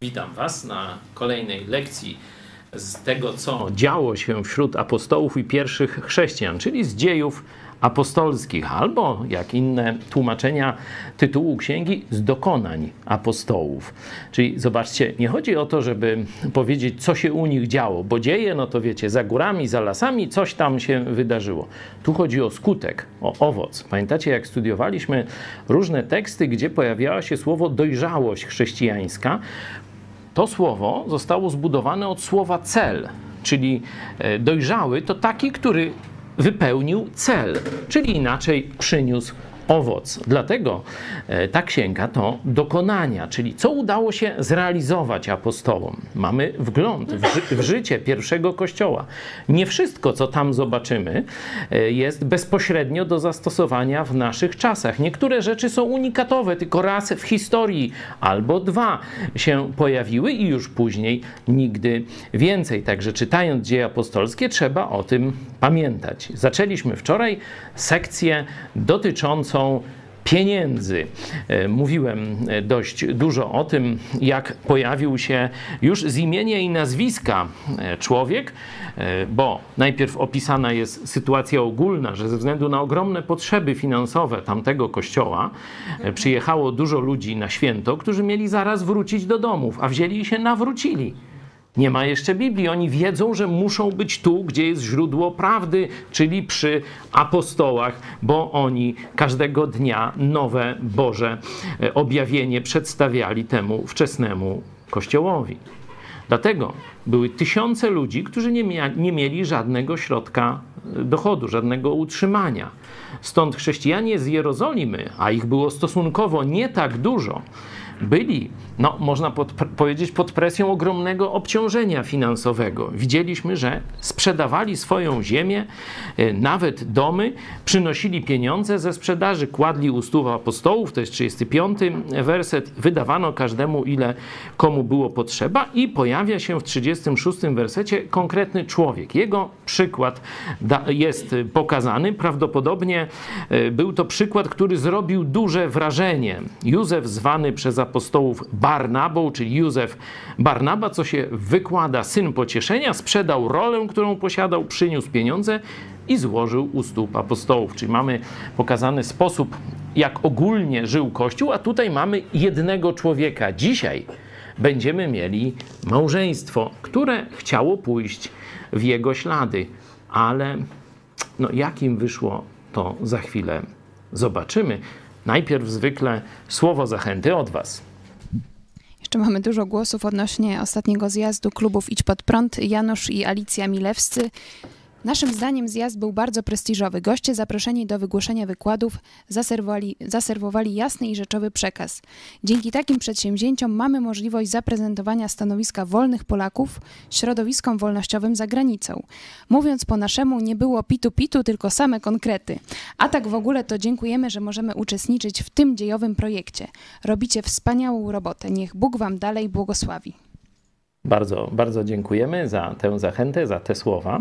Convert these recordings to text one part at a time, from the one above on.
Witam Was na kolejnej lekcji z tego, co działo się wśród apostołów i pierwszych chrześcijan, czyli z dziejów apostolskich, albo jak inne tłumaczenia tytułu księgi, z dokonań apostołów. Czyli zobaczcie, nie chodzi o to, żeby powiedzieć, co się u nich działo, bo dzieje, no to wiecie, za górami, za lasami coś tam się wydarzyło. Tu chodzi o skutek, o owoc. Pamiętacie, jak studiowaliśmy różne teksty, gdzie pojawiało się słowo dojrzałość chrześcijańska? To słowo zostało zbudowane od słowa cel, czyli dojrzały to taki, który wypełnił cel, czyli inaczej przyniósł owoc. Dlatego ta księga to dokonania, czyli co udało się zrealizować apostołom. Mamy wgląd w życie pierwszego Kościoła. Nie wszystko, co tam zobaczymy, jest bezpośrednio do zastosowania w naszych czasach. Niektóre rzeczy są unikatowe, tylko raz w historii albo dwa się pojawiły i już później nigdy więcej. Także czytając dzieje apostolskie, trzeba o tym pamiętać. Zaczęliśmy wczoraj sekcję dotyczącą pieniędzy. Mówiłem dość dużo o tym, jak pojawił się już z imienia i nazwiska człowiek, bo najpierw opisana jest sytuacja ogólna, że ze względu na ogromne potrzeby finansowe tamtego kościoła przyjechało dużo ludzi na święto, którzy mieli zaraz wrócić do domów, a wzięli i się nawrócili. Nie ma jeszcze Biblii. Oni wiedzą, że muszą być tu, gdzie jest źródło prawdy, czyli przy apostołach, bo oni każdego dnia nowe Boże objawienie przedstawiali temu wczesnemu Kościołowi. Dlatego były tysiące ludzi, którzy nie mieli żadnego środka dochodu, żadnego utrzymania. Stąd chrześcijanie z Jerozolimy, a ich było stosunkowo nie tak dużo, byli, no można powiedzieć, pod presją ogromnego obciążenia finansowego. Widzieliśmy, że sprzedawali swoją ziemię, nawet domy, przynosili pieniądze ze sprzedaży, kładli u stóp apostołów, to jest 35 werset, wydawano każdemu, ile komu było potrzeba i pojawia się w 36 wersecie konkretny człowiek. Jego przykład jest pokazany. Prawdopodobnie był to przykład, który zrobił duże wrażenie. Józef, zwany przez apostołów Barnabą, czyli Józef Barnaba, co się wykłada, syn pocieszenia, sprzedał rolę, którą posiadał, przyniósł pieniądze i złożył u stóp apostołów. Czyli mamy pokazany sposób, jak ogólnie żył Kościół, a tutaj mamy jednego człowieka. Dzisiaj będziemy mieli małżeństwo, które chciało pójść w jego ślady, ale no, jak im wyszło, to za chwilę zobaczymy. Najpierw zwykle słowo zachęty od Was. Jeszcze mamy dużo głosów odnośnie ostatniego zjazdu klubów Idź Pod Prąd. Janusz i Alicja Milewscy. Naszym zdaniem zjazd był bardzo prestiżowy. Goście zaproszeni do wygłoszenia wykładów zaserwowali jasny i rzeczowy przekaz. Dzięki takim przedsięwzięciom mamy możliwość zaprezentowania stanowiska wolnych Polaków środowiskom wolnościowym za granicą. Mówiąc po naszemu, nie było pitu-pitu, tylko same konkrety. A tak w ogóle to dziękujemy, że możemy uczestniczyć w tym dziejowym projekcie. Robicie wspaniałą robotę. Niech Bóg wam dalej błogosławi. Bardzo, bardzo dziękujemy za tę zachętę, za te słowa.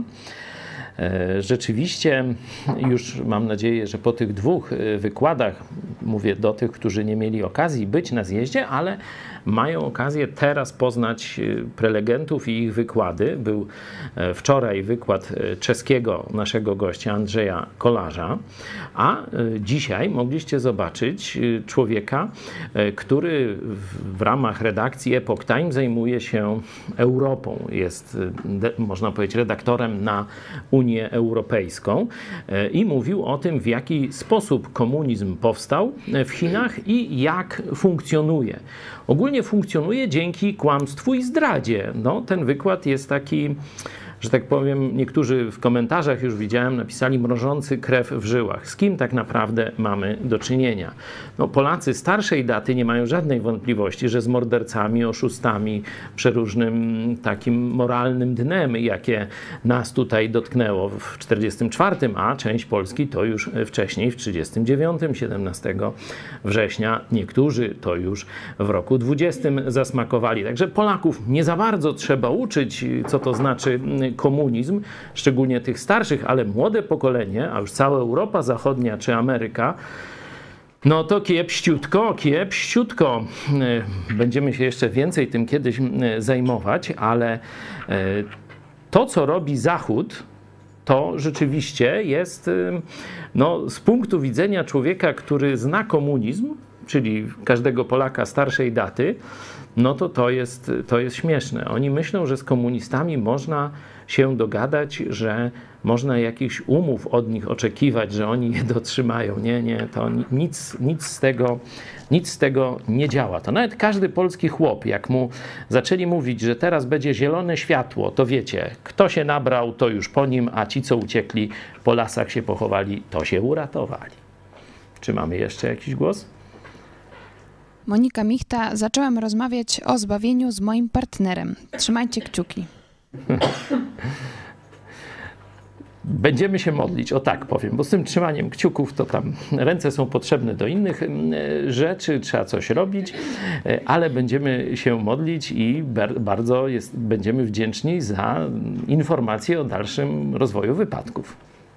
Rzeczywiście już mam nadzieję, że po tych dwóch wykładach, mówię do tych, którzy nie mieli okazji być na zjeździe, ale mają okazję teraz poznać prelegentów i ich wykłady. Był wczoraj wykład czeskiego naszego gościa Andrzeja Kolarza, a dzisiaj mogliście zobaczyć człowieka, który w ramach redakcji Epoch Time zajmuje się Europą. Jest, można powiedzieć, redaktorem na Unię Europejską i mówił o tym, w jaki sposób komunizm powstał w Chinach i jak funkcjonuje. Ogólnie funkcjonuje dzięki kłamstwu i zdradzie. No, ten wykład jest taki, że tak powiem, niektórzy w komentarzach już widziałem, napisali mrożący krew w żyłach. Z kim tak naprawdę mamy do czynienia? No, Polacy starszej daty nie mają żadnej wątpliwości, że z mordercami, oszustami, przeróżnym takim moralnym dnem, jakie nas tutaj dotknęło w 44, a część Polski to już wcześniej, w 39, 17 września. Niektórzy to już w roku 20 zasmakowali. Także Polaków nie za bardzo trzeba uczyć, co to znaczy komunizm, szczególnie tych starszych, ale młode pokolenie, a już cała Europa Zachodnia czy Ameryka, No to kiepściutko, kiepściutko. Będziemy się jeszcze więcej tym kiedyś zajmować, ale to, co robi Zachód, to rzeczywiście jest, no, z punktu widzenia człowieka, który zna komunizm, czyli każdego Polaka starszej daty, no to jest śmieszne. Oni myślą, że z komunistami można się dogadać, że można jakichś umów od nich oczekiwać, że oni je dotrzymają. Nie, to nic z tego nie działa. To nawet każdy polski chłop, jak mu zaczęli mówić, że teraz będzie zielone światło, to wiecie, kto się nabrał, to już po nim, a ci, co uciekli, po lasach się pochowali, to się uratowali. Czy mamy jeszcze jakiś głos? Monika Michta, zacząłem rozmawiać o zbawieniu z moim partnerem. Trzymajcie kciuki. Będziemy się modlić, o tak powiem, bo z tym trzymaniem kciuków to tam ręce są potrzebne do innych rzeczy, trzeba coś robić, ale będziemy się modlić i bardzo będziemy wdzięczni za informacje o dalszym rozwoju wypadków.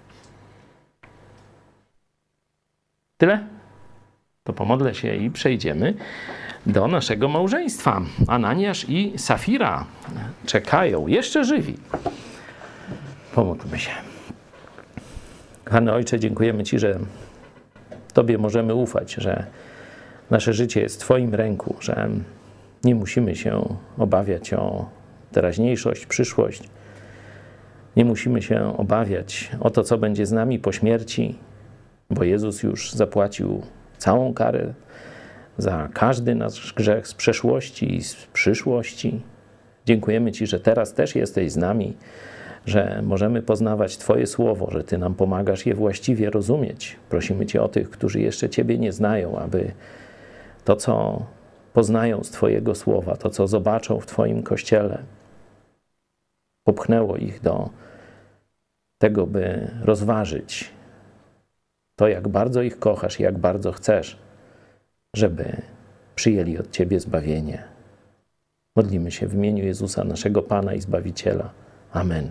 Tyle? To pomodlę się i przejdziemy do naszego małżeństwa. Ananiasz i Safira czekają, jeszcze żywi. Pomódlmy się. Kochany Ojcze, dziękujemy Ci, że Tobie możemy ufać, że nasze życie jest w Twoim ręku, że nie musimy się obawiać o teraźniejszość, przyszłość. Nie musimy się obawiać o to, co będzie z nami po śmierci, bo Jezus już zapłacił całą karę za każdy nasz grzech z przeszłości i z przyszłości. Dziękujemy Ci, że teraz też jesteś z nami, że możemy poznawać Twoje słowo, że Ty nam pomagasz je właściwie rozumieć. Prosimy Cię o tych, którzy jeszcze Ciebie nie znają, aby to, co poznają z Twojego słowa, to, co zobaczą w Twoim Kościele, popchnęło ich do tego, by rozważyć to, jak bardzo ich kochasz i jak bardzo chcesz, żeby przyjęli od Ciebie zbawienie. Modlimy się w imieniu Jezusa, naszego Pana i Zbawiciela. Amen.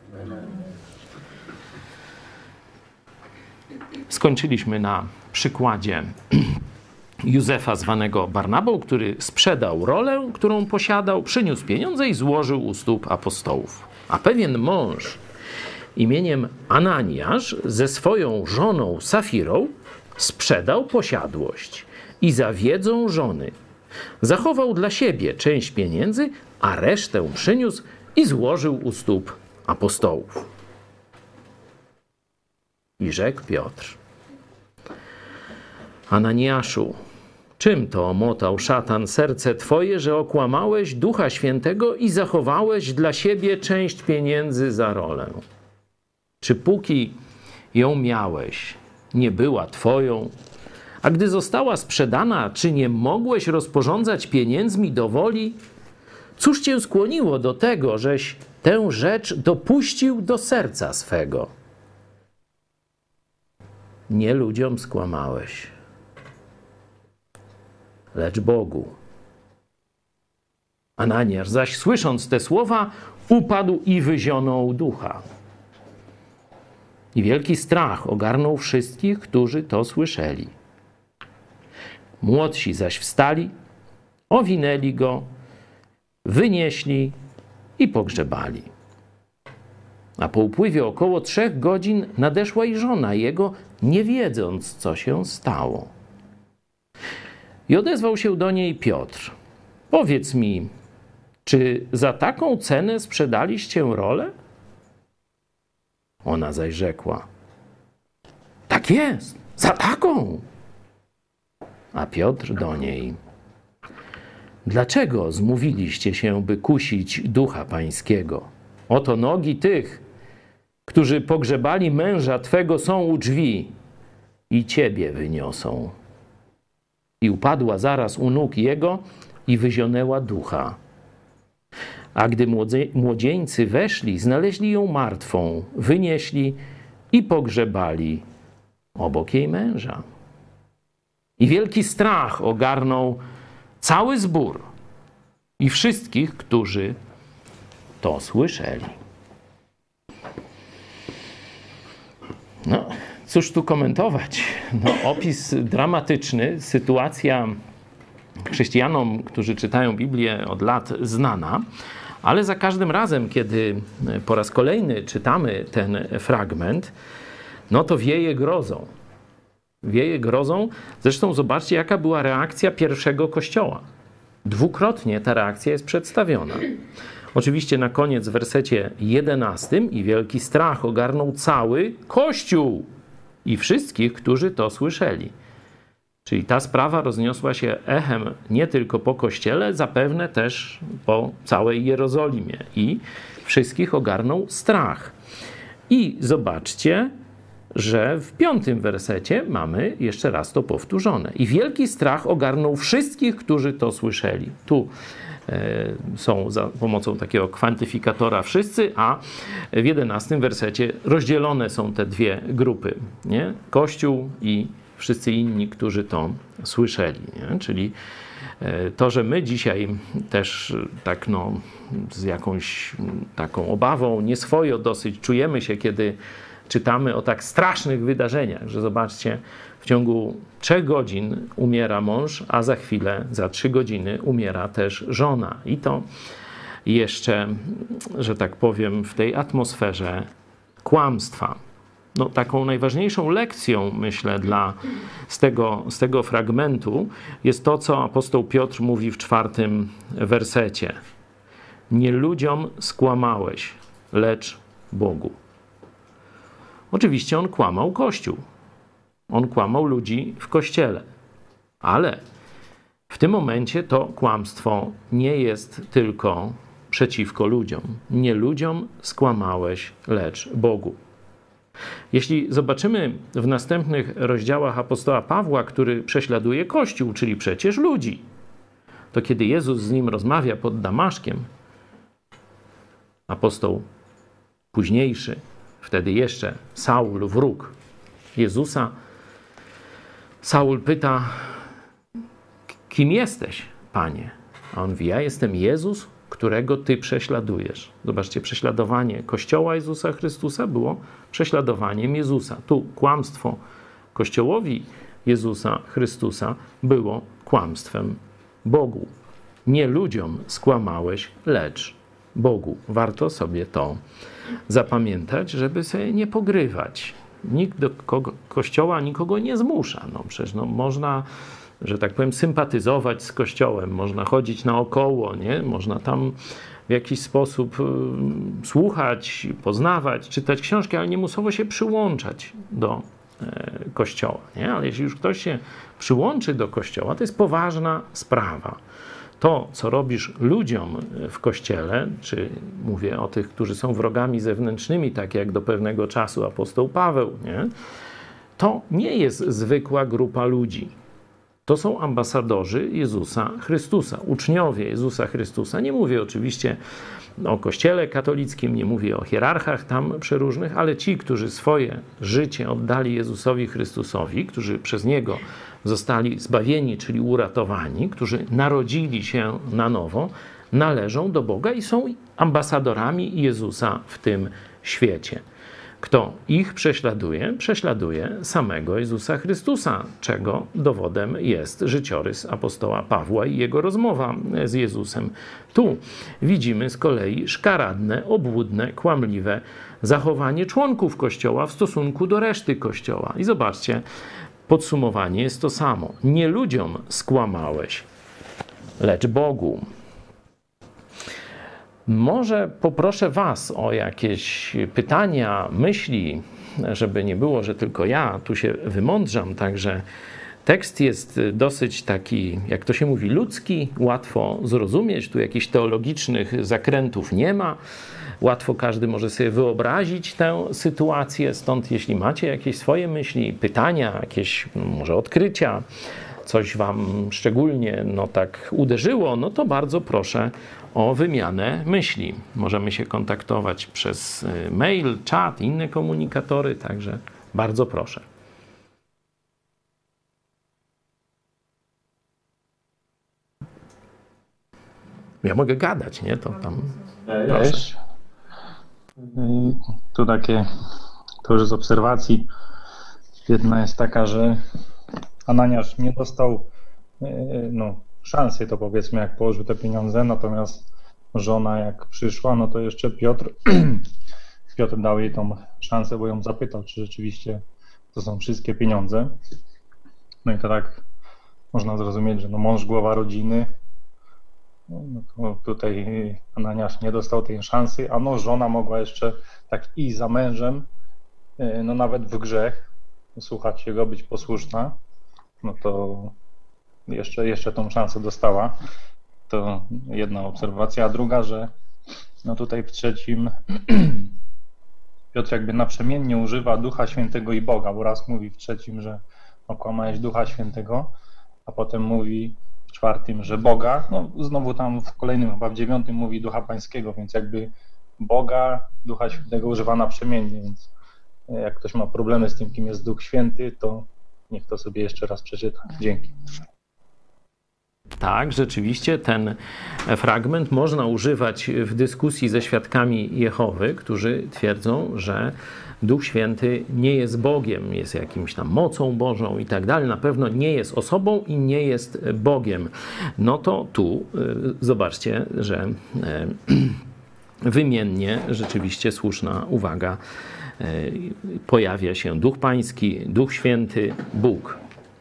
Skończyliśmy na przykładzie Józefa zwanego Barnabą, który sprzedał rolę, którą posiadał, przyniósł pieniądze i złożył u stóp apostołów. A pewien mąż imieniem Ananiasz ze swoją żoną Safirą sprzedał posiadłość i za wiedzą żony zachował dla siebie część pieniędzy, a resztę przyniósł i złożył u stóp apostołów. I rzekł Piotr: Ananiaszu, czym to omotał szatan serce Twoje, że okłamałeś Ducha Świętego i zachowałeś dla siebie część pieniędzy za rolę? Czy póki ją miałeś, nie była Twoją? A gdy została sprzedana, czy nie mogłeś rozporządzać pieniędzmi do woli? Cóż Cię skłoniło do tego, żeś tę rzecz dopuścił do serca swego? Nie ludziom skłamałeś, lecz Bogu. Ananiasz zaś, słysząc te słowa, upadł i wyzionął ducha. I wielki strach ogarnął wszystkich, którzy to słyszeli. Młodsi zaś wstali, owinęli go, wynieśli i pogrzebali. A po upływie około 3 godzin nadeszła i żona jego, nie wiedząc, co się stało. I odezwał się do niej Piotr: Powiedz mi, czy za taką cenę sprzedaliście rolę? Ona zaś rzekła: Tak jest, za taką. A Piotr do niej: Dlaczego zmówiliście się, by kusić Ducha Pańskiego? Oto nogi tych, którzy pogrzebali męża Twego, są u drzwi i Ciebie wyniosą. I upadła zaraz u nóg jego i wyzionęła ducha. A gdy młodzieńcy weszli, znaleźli ją martwą, wynieśli i pogrzebali obok jej męża. I wielki strach ogarnął cały zbór i wszystkich, którzy to słyszeli. No, cóż tu komentować? No, opis dramatyczny, sytuacja chrześcijanom, którzy czytają Biblię od lat znana, ale za każdym razem, kiedy po raz kolejny czytamy ten fragment, no to wieje grozą. Wieje grozą. Zresztą zobaczcie, jaka była reakcja pierwszego Kościoła. Dwukrotnie ta reakcja jest przedstawiona. Oczywiście na koniec w wersecie 11 i wielki strach ogarnął cały Kościół i wszystkich, którzy to słyszeli. Czyli ta sprawa rozniosła się echem nie tylko po Kościele, zapewne też po całej Jerozolimie i wszystkich ogarnął strach. I zobaczcie, że w 5 wersecie mamy jeszcze raz to powtórzone. I wielki strach ogarnął wszystkich, którzy to słyszeli. Tu są za pomocą takiego kwantyfikatora wszyscy, a w 11 wersecie rozdzielone są te dwie grupy. Nie? Kościół i wszyscy inni, którzy to słyszeli. Nie? Czyli to, że my dzisiaj też tak z jakąś taką obawą, nieswojo dosyć czujemy się, kiedy czytamy o tak strasznych wydarzeniach, że zobaczcie, w ciągu 3 godzin umiera mąż, a za chwilę, za 3 godziny umiera też żona. I to jeszcze, że tak powiem, w tej atmosferze kłamstwa. No, taką najważniejszą lekcją, myślę, z tego fragmentu jest to, co apostoł Piotr mówi w 4 wersecie. Nie ludziom skłamałeś, lecz Bogu. Oczywiście on kłamał Kościół. On kłamał ludzi w Kościele. Ale w tym momencie to kłamstwo nie jest tylko przeciwko ludziom. Nie ludziom skłamałeś, lecz Bogu. Jeśli zobaczymy w następnych rozdziałach apostoła Pawła, który prześladuje Kościół, czyli przecież ludzi, to kiedy Jezus z nim rozmawia pod Damaszkiem, apostoł późniejszy, wtedy jeszcze Saul, wróg Jezusa, Saul pyta, kim jesteś, Panie? A on mówi, ja jestem Jezus, którego Ty prześladujesz. Zobaczcie, prześladowanie Kościoła Jezusa Chrystusa było prześladowaniem Jezusa. Tu kłamstwo Kościołowi Jezusa Chrystusa było kłamstwem Bogu. Nie ludziom skłamałeś, lecz Bogu. Warto sobie to zapamiętać, żeby sobie nie pogrywać. Nikt do Kościoła nikogo nie zmusza. No przecież można, że tak powiem, sympatyzować z Kościołem, można chodzić naokoło, nie? Można tam w jakiś sposób słuchać, poznawać, czytać książki, ale nie musowo się przyłączać do Kościoła. Nie? Ale jeśli już ktoś się przyłączy do Kościoła, to jest poważna sprawa. To, co robisz ludziom w Kościele, czy mówię o tych, którzy są wrogami zewnętrznymi, tak jak do pewnego czasu apostoł Paweł, nie? To nie jest zwykła grupa ludzi. To są ambasadorzy Jezusa Chrystusa, uczniowie Jezusa Chrystusa. Nie mówię oczywiście o Kościele katolickim, nie mówię o hierarchach tam przeróżnych, ale ci, którzy swoje życie oddali Jezusowi Chrystusowi, którzy przez Niego zostali zbawieni, czyli uratowani, którzy narodzili się na nowo, należą do Boga i są ambasadorami Jezusa w tym świecie. Kto ich prześladuje, prześladuje samego Jezusa Chrystusa, czego dowodem jest życiorys apostoła Pawła i jego rozmowa z Jezusem. Tu widzimy z kolei szkaradne, obłudne, kłamliwe zachowanie członków Kościoła w stosunku do reszty Kościoła. I zobaczcie, podsumowanie jest to samo. Nie ludziom skłamałeś, lecz Bogu. Może poproszę was o jakieś pytania, myśli, żeby nie było, że tylko ja tu się wymądrzam. Także tekst jest dosyć taki, jak to się mówi, ludzki, łatwo zrozumieć. Tu jakichś teologicznych zakrętów nie ma. Łatwo każdy może sobie wyobrazić tę sytuację. Stąd jeśli macie jakieś swoje myśli, pytania, jakieś może odkrycia, coś wam szczególnie tak uderzyło, no to bardzo proszę o wymianę myśli. Możemy się kontaktować przez mail, czat, inne komunikatory, także bardzo proszę. Ja mogę gadać, nie? To tam... Cześć. Tu to już z obserwacji. Jedna jest taka, że Ananiasz nie dostał szansy, to powiedzmy, jak położył te pieniądze, natomiast żona jak przyszła, no to jeszcze Piotr dał jej tą szansę, bo ją zapytał, czy rzeczywiście to są wszystkie pieniądze. No i to tak można zrozumieć, że no mąż głowa rodziny, no to tutaj Ananiasz nie dostał tej szansy, a no żona mogła jeszcze tak iść za mężem, no nawet w grzech, słuchać się go, być posłuszna, no to jeszcze tą szansę dostała. To jedna obserwacja, a druga, że no tutaj w trzecim Piotr jakby naprzemiennie używa Ducha Świętego i Boga, bo raz mówi w trzecim, że okłamałeś Ducha Świętego, a potem mówi w czwartym, że Boga, no znowu tam w kolejnym, chyba w 9 mówi Ducha Pańskiego, więc jakby Boga, Ducha Świętego używa naprzemiennie, więc jak ktoś ma problemy z tym, kim jest Duch Święty, to niech to sobie jeszcze raz przeczyta. Dzięki. Tak, rzeczywiście ten fragment można używać w dyskusji ze świadkami Jehowy, którzy twierdzą, że Duch Święty nie jest Bogiem, jest jakimś tam mocą Bożą i tak dalej. Na pewno nie jest osobą i nie jest Bogiem. No to tu zobaczcie, że wymiennie rzeczywiście słuszna uwaga. Pojawia się Duch Pański, Duch Święty, Bóg.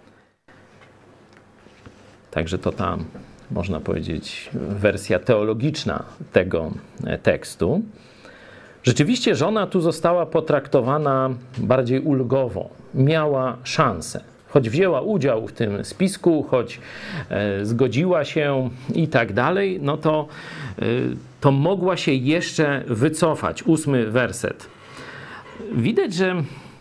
Także to ta, można powiedzieć, wersja teologiczna tego tekstu. Rzeczywiście żona tu została potraktowana bardziej ulgowo. Miała szansę. Choć wzięła udział w tym spisku, choć zgodziła się i tak dalej, no to mogła się jeszcze wycofać. 8 werset. Widać, że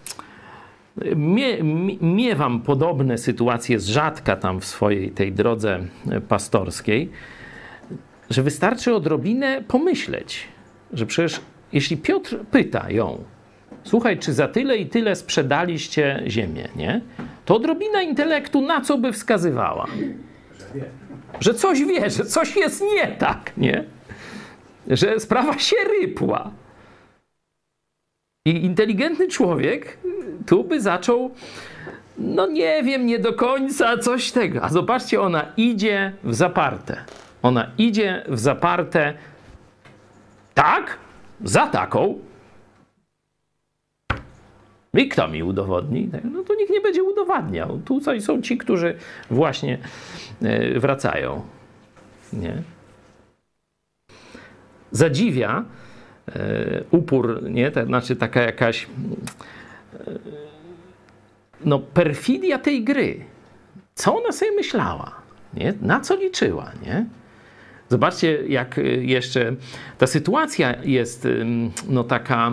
miewam podobne sytuacje z rzadka tam w swojej tej drodze pastorskiej, że wystarczy odrobinę pomyśleć, że przecież jeśli Piotr pyta ją, słuchaj, czy za tyle i tyle sprzedaliście ziemię, nie? To odrobina intelektu na co by wskazywała? Że coś wie, że coś jest nie tak, nie? Że sprawa się rypła. I inteligentny człowiek tu by zaczął, no nie wiem, nie do końca coś tego. A zobaczcie, ona idzie w zaparte. Ona idzie w zaparte. Tak? Za taką. I kto mi udowodni? No to nikt nie będzie udowadniał. Tutaj są ci, którzy właśnie wracają. Nie? Zadziwia upór, nie? Znaczy taka jakaś no perfidia tej gry. Co ona sobie myślała? Nie? Na co liczyła? Nie? Zobaczcie, jak jeszcze ta sytuacja jest no taka,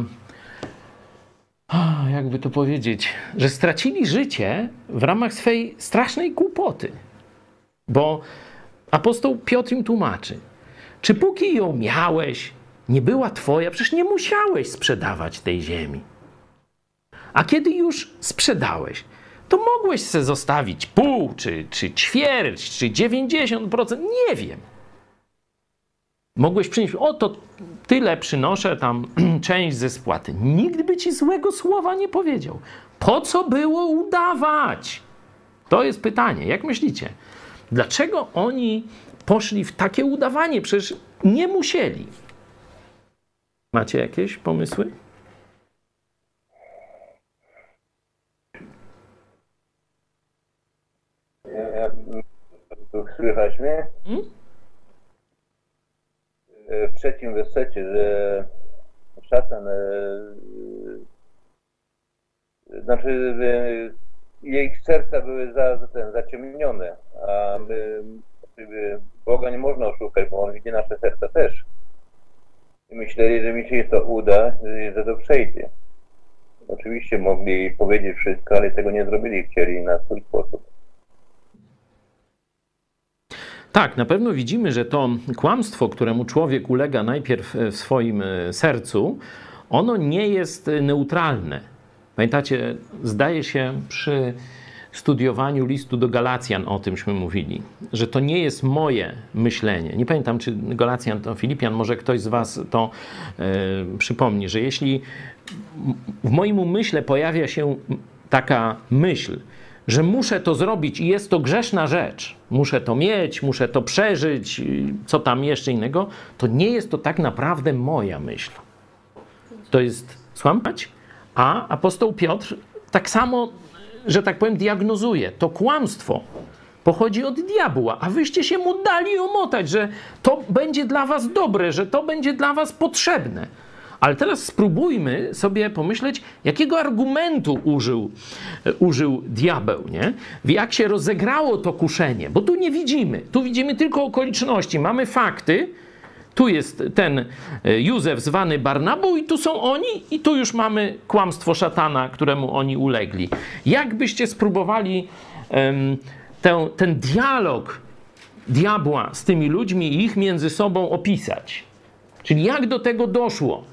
jakby to powiedzieć, że stracili życie w ramach swej strasznej głupoty. Bo apostoł Piotr im tłumaczy, czy póki ją miałeś, nie była twoja, przecież nie musiałeś sprzedawać tej ziemi. A kiedy już sprzedałeś, to mogłeś sobie zostawić pół, czy ćwierć, czy 90%, nie wiem. Mogłeś przynieść, to tyle przynoszę tam część ze spłaty. Nikt by ci złego słowa nie powiedział. Po co było udawać? To jest pytanie. Jak myślicie? Dlaczego oni poszli w takie udawanie? Przecież nie musieli. Macie jakieś pomysły? Słychać mnie? W trzecim wersecie, że szatan, znaczy jej serca były zaciemnione, a Boga nie można oszukać, bo On widzi nasze serca też. I myśleli, że mi się to uda, że to przejdzie. Oczywiście mogli powiedzieć wszystko, ale tego nie zrobili, chcieli na swój sposób. Tak, na pewno widzimy, że to kłamstwo, któremu człowiek ulega najpierw w swoim sercu, ono nie jest neutralne. Pamiętacie, zdaje się przy studiowaniu listu do Galacjan o tymśmy mówili, że to nie jest moje myślenie. Nie pamiętam, czy Galacjan to Filipian, może ktoś z was to przypomni, że jeśli w moim umyśle pojawia się taka myśl, że muszę to zrobić i jest to grzeszna rzecz, muszę to mieć, muszę to przeżyć, co tam jeszcze innego, to nie jest to tak naprawdę moja myśl. To jest słamać, a apostoł Piotr tak samo, że tak powiem, diagnozuje. To kłamstwo pochodzi od diabła, a wyście się mu dali omotać, że to będzie dla was dobre, że to będzie dla was potrzebne. Ale teraz spróbujmy sobie pomyśleć, jakiego argumentu użył diabeł, nie? Jak się rozegrało to kuszenie, bo tu nie widzimy. Tu widzimy tylko okoliczności. Mamy fakty. Tu jest ten Józef zwany Barnabą i tu są oni i tu już mamy kłamstwo szatana, któremu oni ulegli. Jak byście spróbowali ten dialog diabła z tymi ludźmi i ich między sobą opisać? Czyli jak do tego doszło?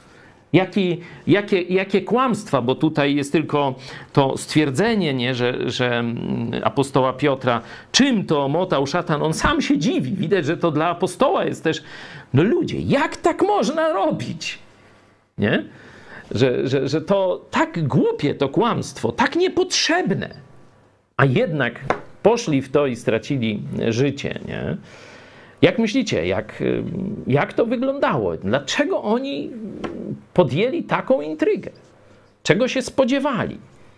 Jakie kłamstwa, bo tutaj jest tylko to stwierdzenie, nie, że apostoła Piotra, czym to omotał szatan, on sam się dziwi. Widać, że to dla apostoła jest też, no ludzie, jak tak można robić? Nie? Że to tak głupie to kłamstwo, tak niepotrzebne, a jednak poszli w to i stracili życie, nie? Jak myślicie, jak to wyglądało? Dlaczego oni podjęli taką intrygę? Czego się spodziewali?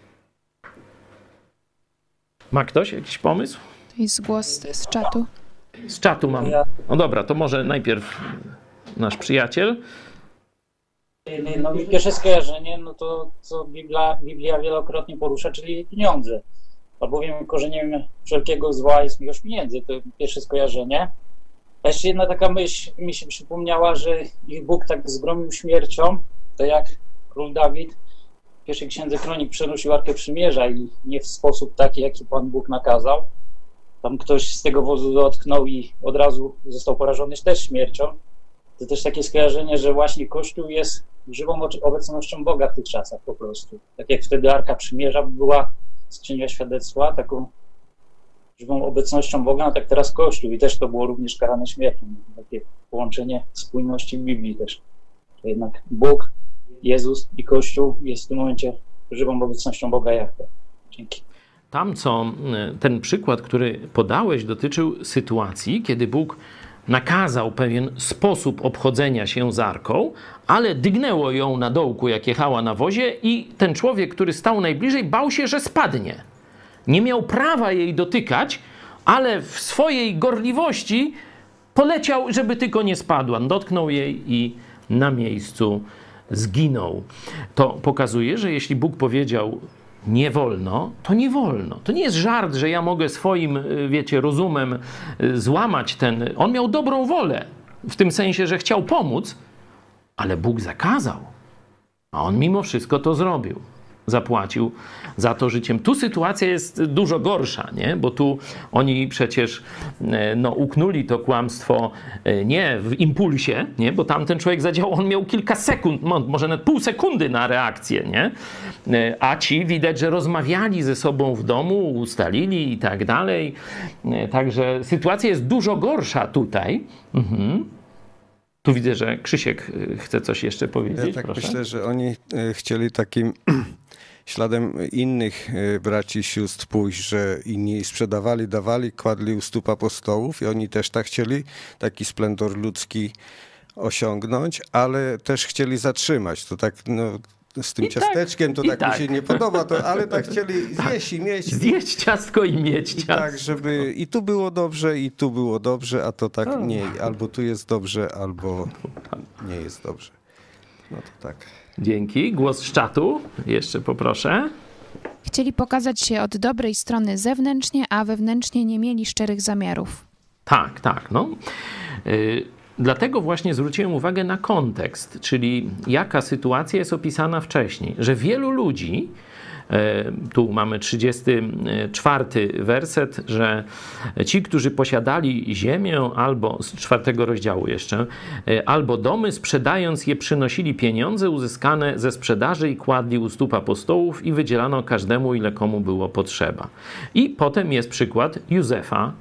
Ma ktoś jakiś pomysł? To jest głos z czatu. Z czatu mam. No dobra, to może najpierw nasz przyjaciel. No i pierwsze skojarzenie, no to co Biblia wielokrotnie porusza, czyli pieniądze. Albowiem korzeniem wszelkiego zła jest miłość pieniędzy. To pierwsze skojarzenie. A jeszcze jedna taka myśl mi się przypomniała, że ich Bóg tak zgromił śmiercią, to jak król Dawid w pierwszej księdze Kronik przenosił Arkę Przymierza i nie w sposób taki, jaki Pan Bóg nakazał. Tam ktoś z tego wozu dotknął i od razu został porażony też śmiercią. To też takie skojarzenie, że właśnie Kościół jest żywą obecnością Boga w tych czasach po prostu. Tak jak wtedy Arka Przymierza była skrzynia świadectwa, taką żywą obecnością Boga, no tak teraz Kościół i też to było również karane śmiercią. Takie połączenie spójności w Biblii też. To jednak Bóg, Jezus i Kościół jest w tym momencie żywą obecnością Boga Jahwe. Dzięki. Tam, ten przykład, który podałeś, dotyczył sytuacji, kiedy Bóg nakazał pewien sposób obchodzenia się z arką, ale dygnęło ją na dołku, jak jechała na wozie i ten człowiek, który stał najbliżej, bał się, że spadnie. Nie miał prawa jej dotykać, ale w swojej gorliwości poleciał, żeby tylko nie spadła. Dotknął jej i na miejscu zginął. To pokazuje, że jeśli Bóg powiedział nie wolno, to nie wolno. To nie jest żart, że ja mogę swoim, wiecie, rozumem złamać ten... On miał dobrą wolę, w tym sensie, że chciał pomóc, ale Bóg zakazał, a on mimo wszystko to zrobił. Zapłacił za to życiem. Tu sytuacja jest dużo gorsza, nie? Bo tu oni przecież uknuli to kłamstwo nie w impulsie, nie? Bo tamten człowiek zadziałał, on miał kilka sekund, może nawet pół sekundy na reakcję, nie? A ci widać, że rozmawiali ze sobą w domu, ustalili i tak dalej. Także sytuacja jest dużo gorsza tutaj. Tu widzę, że Krzysiek chce coś jeszcze powiedzieć. Ja tak proszę. myślę, że oni chcieli takim śladem innych braci i sióstr pójść, że inni sprzedawali, dawali, kładli u stóp apostołów i oni też tak chcieli, taki splendor ludzki osiągnąć, ale też chcieli zatrzymać. To tak, z tym ciasteczkiem to tak mi się nie podoba, ale tak chcieli zjeść i mieć. Zjeść ciastko i mieć ciastko. Tak, żeby i tu było dobrze, a to tak nie. Albo tu jest dobrze, albo nie jest dobrze. No to tak. Dzięki. Głos z czatu. Jeszcze poproszę. Chcieli pokazać się od dobrej strony zewnętrznie, a wewnętrznie nie mieli szczerych zamiarów. Tak. Dlatego właśnie zwróciłem uwagę na kontekst, czyli jaka sytuacja jest opisana wcześniej, że wielu ludzi tu mamy 34 werset, że ci, którzy posiadali ziemię, albo z 4 rozdziału jeszcze, albo domy, sprzedając je, przynosili pieniądze uzyskane ze sprzedaży i kładli u stóp apostołów i wydzielano każdemu, ile komu było potrzeba. I potem jest przykład Józefa,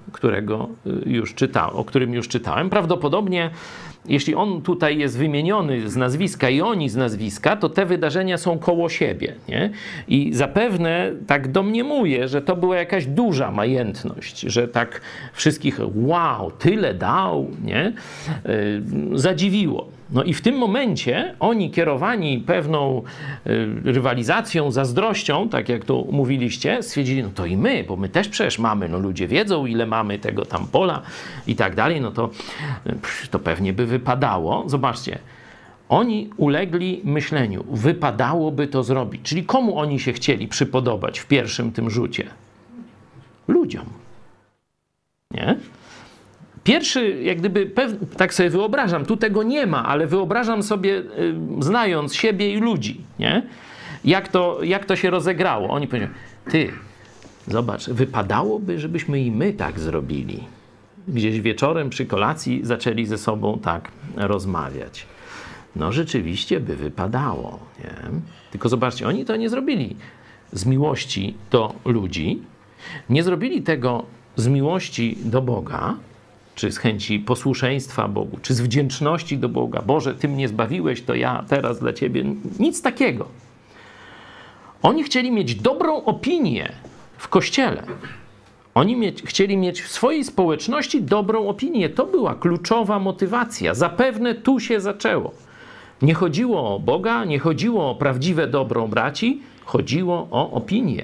o którym już czytałem. Prawdopodobnie, jeśli on tutaj jest wymieniony z nazwiska i oni z nazwiska, to te wydarzenia są koło siebie, nie? I zapewne tak domniemuję, że to była jakaś duża majętność, że tak wszystkich wow, tyle dał, nie? Zadziwiło. No i w tym momencie oni, kierowani pewną rywalizacją, zazdrością, tak jak tu mówiliście, stwierdzili, no to i my, bo my też przecież mamy, no ludzie wiedzą, ile mamy tego tam pola i tak dalej, no to pewnie by wypadało. Zobaczcie, oni ulegli myśleniu, wypadałoby to zrobić. Czyli komu oni się chcieli przypodobać w pierwszym tym rzucie? Ludziom. Nie? Pierwszy, jak gdyby, tak sobie wyobrażam, tu tego nie ma, ale wyobrażam sobie, znając siebie i ludzi, nie? Jak to się rozegrało. Oni powiedzieli, ty, zobacz, wypadałoby, żebyśmy i my tak zrobili. Gdzieś wieczorem przy kolacji zaczęli ze sobą tak rozmawiać. No rzeczywiście by wypadało, nie? Tylko zobaczcie, oni to nie zrobili z miłości do ludzi, nie zrobili tego z miłości do Boga, czy z chęci posłuszeństwa Bogu, czy z wdzięczności do Boga. Boże, Ty mnie zbawiłeś, to ja teraz dla Ciebie. Nic takiego. Oni chcieli mieć dobrą opinię w Kościele. Oni chcieli mieć w swojej społeczności dobrą opinię. To była kluczowa motywacja. Zapewne tu się zaczęło. Nie chodziło o Boga, nie chodziło o prawdziwe dobro braci, chodziło o opinię.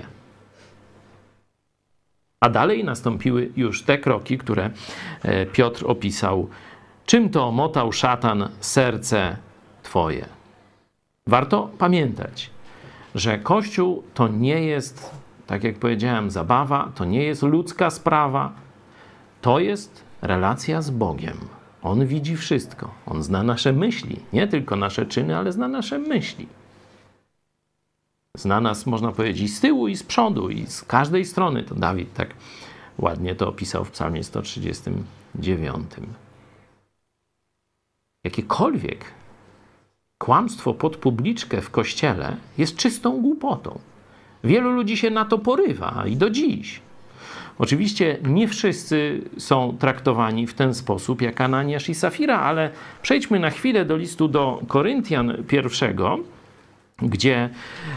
A dalej nastąpiły już te kroki, które Piotr opisał. Czym to omotał szatan serce Twoje? Warto pamiętać, że Kościół to nie jest, tak jak powiedziałem, zabawa, to nie jest ludzka sprawa, to jest relacja z Bogiem. On widzi wszystko. On zna nasze myśli, nie tylko nasze czyny, ale zna nasze myśli. Zna nas, można powiedzieć, i z tyłu, i z przodu, i z każdej strony. To Dawid tak ładnie to opisał w psalmie 139. Jakiekolwiek kłamstwo pod publiczkę w Kościele jest czystą głupotą. Wielu ludzi się na to porywa i do dziś. Oczywiście nie wszyscy są traktowani w ten sposób jak Ananiasz i Safira, ale przejdźmy na chwilę do listu do Koryntian 1, gdzie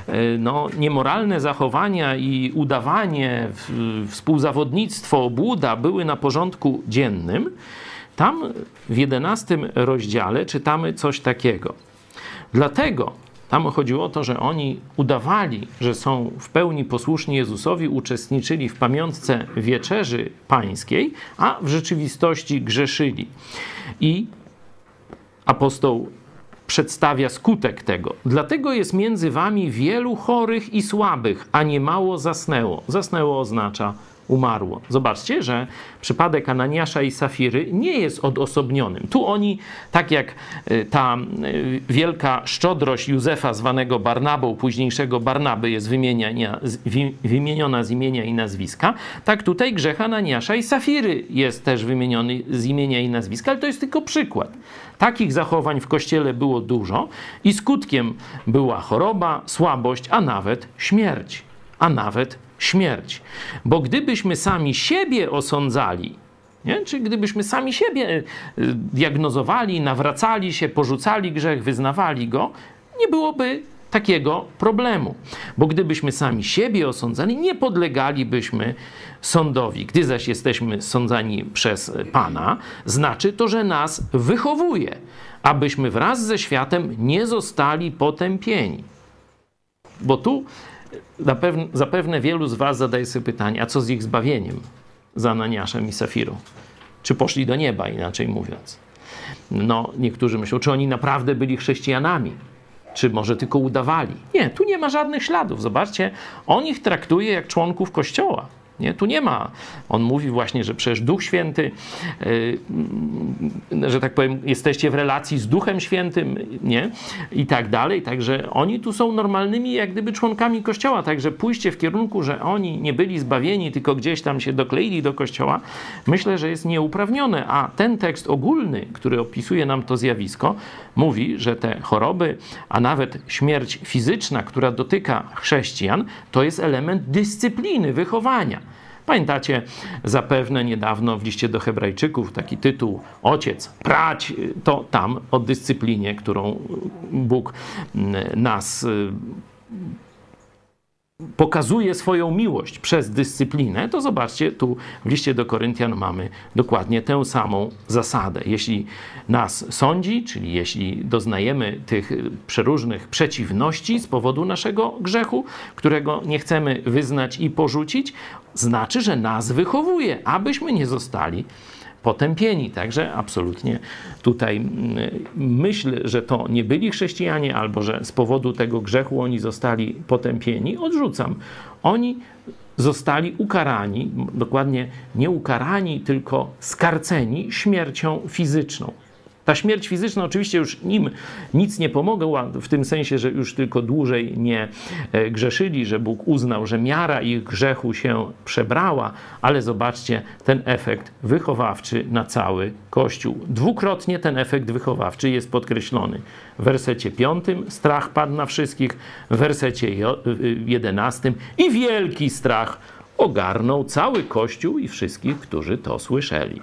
niemoralne zachowania i udawanie, współzawodnictwo, obłuda były na porządku dziennym. Tam w 11 rozdziale czytamy coś takiego. Dlatego tam chodziło o to, że oni udawali, że są w pełni posłuszni Jezusowi, uczestniczyli w pamiątce Wieczerzy Pańskiej, a w rzeczywistości grzeszyli. I apostoł przedstawia skutek tego. Dlatego jest między wami wielu chorych i słabych, a niemało zasnęło. Zasnęło oznacza umarło. Zobaczcie, że przypadek Ananiasza i Safiry nie jest odosobnionym. Tu oni, tak jak ta wielka szczodrość Józefa zwanego Barnabą, późniejszego Barnaby jest wymieniona z imienia i nazwiska, tak tutaj grzech Ananiasza i Safiry jest też wymieniony z imienia i nazwiska, ale to jest tylko przykład. Takich zachowań w Kościele było dużo i skutkiem była choroba, słabość, a nawet śmierć. Śmierć. Bo gdybyśmy sami siebie osądzali, nie? Czy gdybyśmy sami siebie diagnozowali, nawracali się, porzucali grzech, wyznawali go, nie byłoby takiego problemu. Bo gdybyśmy sami siebie osądzali, nie podlegalibyśmy sądowi. Gdy zaś jesteśmy sądzani przez Pana, znaczy to, że nas wychowuje, abyśmy wraz ze światem nie zostali potępieni. Bo tu zapewne wielu z was zadaje sobie pytanie, a co z ich zbawieniem za Ananiaszem i Safirą? Czy poszli do nieba, inaczej mówiąc? No, niektórzy myślą, czy oni naprawdę byli chrześcijanami? Czy może tylko udawali? Nie, tu nie ma żadnych śladów. Zobaczcie, on ich traktuje jak członków Kościoła. Nie? Tu nie ma. On mówi właśnie, że przecież Duch Święty, że tak powiem, jesteście w relacji z Duchem Świętym, nie? I tak dalej. Także oni tu są normalnymi jak gdyby członkami Kościoła. Także pójście w kierunku, że oni nie byli zbawieni, tylko gdzieś tam się dokleili do Kościoła, myślę, że jest nieuprawnione. A ten tekst ogólny, który opisuje nam to zjawisko, mówi, że te choroby, a nawet śmierć fizyczna, która dotyka chrześcijan, to jest element dyscypliny, wychowania. Pamiętacie zapewne niedawno w liście do Hebrajczyków taki tytuł Ojciec, prać, to tam o dyscyplinie, którą Bóg nas pokazuje swoją miłość przez dyscyplinę, to zobaczcie, tu w liście do Koryntian mamy dokładnie tę samą zasadę. Jeśli nas sądzi, czyli jeśli doznajemy tych przeróżnych przeciwności z powodu naszego grzechu, którego nie chcemy wyznać i porzucić, znaczy, że nas wychowuje, abyśmy nie zostali potępieni. Także absolutnie tutaj myśl, że to nie byli chrześcijanie albo że z powodu tego grzechu oni zostali potępieni, odrzucam. Oni zostali ukarani, dokładnie nie ukarani, tylko skarceni śmiercią fizyczną. Ta śmierć fizyczna oczywiście już im nic nie pomogła, w tym sensie, że już tylko dłużej nie grzeszyli, że Bóg uznał, że miara ich grzechu się przebrała, ale zobaczcie ten efekt wychowawczy na cały Kościół. Dwukrotnie ten efekt wychowawczy jest podkreślony. W wersecie 5 strach padł na wszystkich, w wersecie 11 i wielki strach ogarnął cały Kościół i wszystkich, którzy to słyszeli.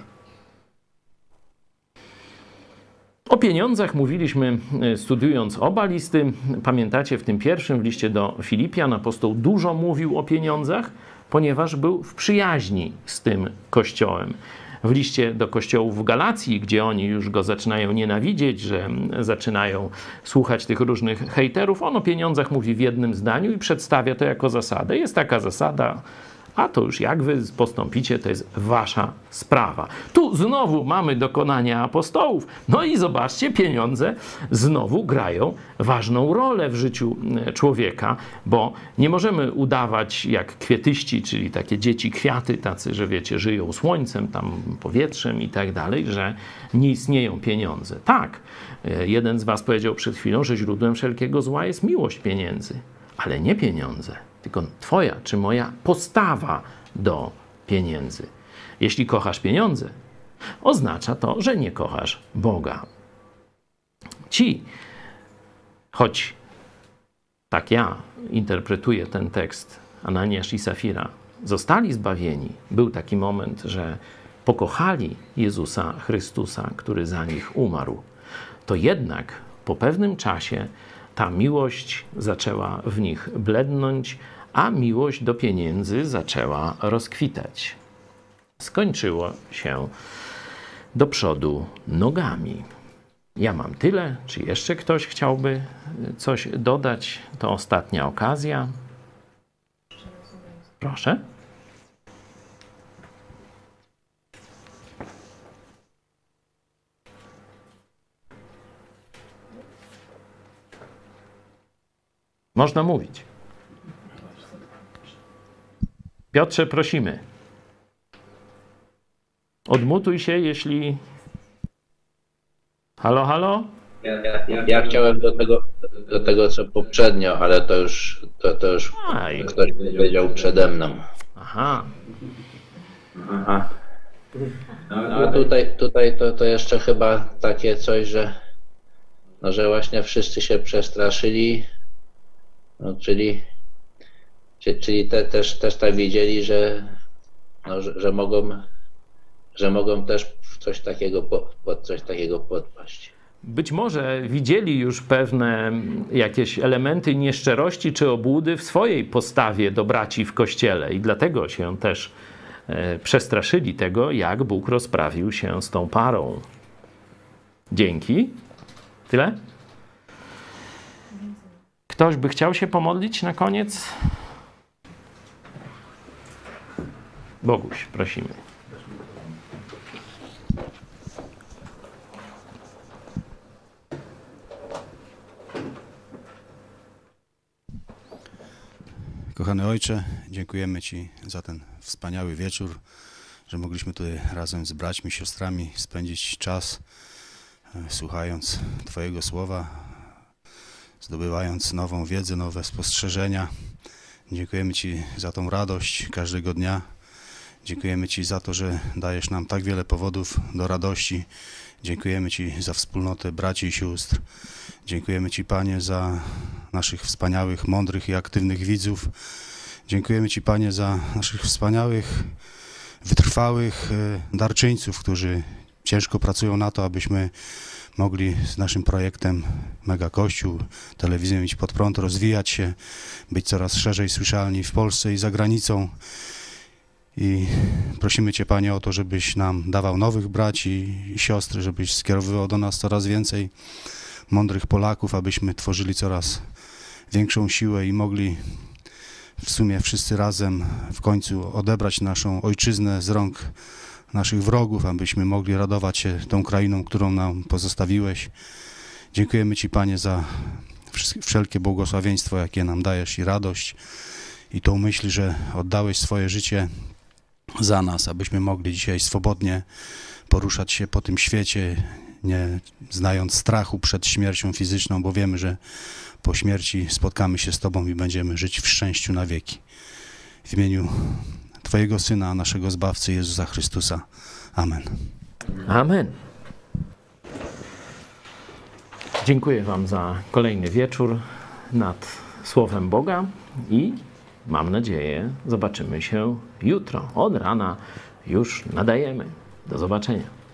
O pieniądzach mówiliśmy, studiując oba listy. Pamiętacie, w tym pierwszym, w liście do Filipian, apostoł dużo mówił o pieniądzach, ponieważ był w przyjaźni z tym kościołem. W liście do kościołów w Galacji, gdzie oni już go zaczynają nienawidzieć, że zaczynają słuchać tych różnych hejterów, on o pieniądzach mówi w jednym zdaniu i przedstawia to jako zasadę. Jest taka zasada, a to już jak wy postąpicie, to jest wasza sprawa. Tu znowu mamy dokonania apostołów. No i zobaczcie, pieniądze znowu grają ważną rolę w życiu człowieka, bo nie możemy udawać jak kwietyści, czyli takie dzieci kwiaty, tacy, że wiecie, żyją słońcem, tam powietrzem i tak dalej, że nie istnieją pieniądze. Tak, jeden z was powiedział przed chwilą, że źródłem wszelkiego zła jest miłość pieniędzy, ale nie pieniądze. Tylko twoja czy moja postawa do pieniędzy. Jeśli kochasz pieniądze, oznacza to, że nie kochasz Boga. Ci, choć tak ja interpretuję ten tekst, Ananiasz i Safira, zostali zbawieni. Był taki moment, że pokochali Jezusa Chrystusa, który za nich umarł. To jednak po pewnym czasie ta miłość zaczęła w nich blednąć, a miłość do pieniędzy zaczęła rozkwitać. Skończyło się do przodu nogami. Ja mam tyle. Czy jeszcze ktoś chciałby coś dodać? To ostatnia okazja. Proszę. Można mówić. Piotrze, prosimy. Odmutuj się, jeśli... Halo, halo? Ja chciałem do tego, co poprzednio, ale to już ktoś powiedział przede mną. Aha. A tutaj to jeszcze chyba takie coś, że właśnie wszyscy się przestraszyli, no, czyli też tak wiedzieli, że mogą też w coś takiego podpaść. Być może widzieli już pewne jakieś elementy nieszczerości czy obłudy w swojej postawie do braci w Kościele i dlatego się też przestraszyli tego, jak Bóg rozprawił się z tą parą. Dzięki. Tyle? Ktoś by chciał się pomodlić na koniec? Boguś, prosimy. Kochany Ojcze, dziękujemy Ci za ten wspaniały wieczór, że mogliśmy tutaj razem z braćmi, siostrami spędzić czas, słuchając Twojego słowa, zdobywając nową wiedzę, nowe spostrzeżenia. Dziękujemy Ci za tą radość każdego dnia. Dziękujemy Ci za to, że dajesz nam tak wiele powodów do radości. Dziękujemy Ci za wspólnotę braci i sióstr. Dziękujemy Ci, Panie, za naszych wspaniałych, mądrych i aktywnych widzów. Dziękujemy Ci, Panie, za naszych wspaniałych, wytrwałych darczyńców, którzy ciężko pracują na to, abyśmy mogli z naszym projektem Mega Kościół, telewizją Idź Pod Prąd rozwijać się, być coraz szerzej słyszalni w Polsce i za granicą. I prosimy Cię, Panie, o to, żebyś nam dawał nowych braci i siostry, żebyś skierowywał do nas coraz więcej mądrych Polaków, abyśmy tworzyli coraz większą siłę i mogli w sumie wszyscy razem w końcu odebrać naszą ojczyznę z rąk naszych wrogów, abyśmy mogli radować się tą krainą, którą nam pozostawiłeś. Dziękujemy Ci, Panie, za wszelkie błogosławieństwo, jakie nam dajesz i radość i tą myśl, że oddałeś swoje życie za nas, abyśmy mogli dzisiaj swobodnie poruszać się po tym świecie, nie znając strachu przed śmiercią fizyczną, bo wiemy, że po śmierci spotkamy się z Tobą i będziemy żyć w szczęściu na wieki. W imieniu Twojego Syna, naszego Zbawcy Jezusa Chrystusa. Amen. Amen. Dziękuję Wam za kolejny wieczór nad Słowem Boga i mam nadzieję, zobaczymy się jutro. Od rana już nadajemy. Do zobaczenia.